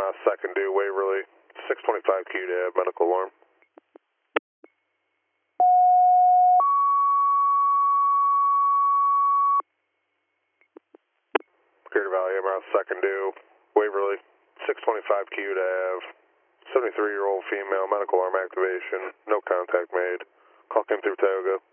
second due, Waverly, 625 Q to have medical alarm. Clear Valley, MRS second due, Waverly, 625 Q to have 73-year-old female, medical alarm activation, no contact made. Call came through Tioga.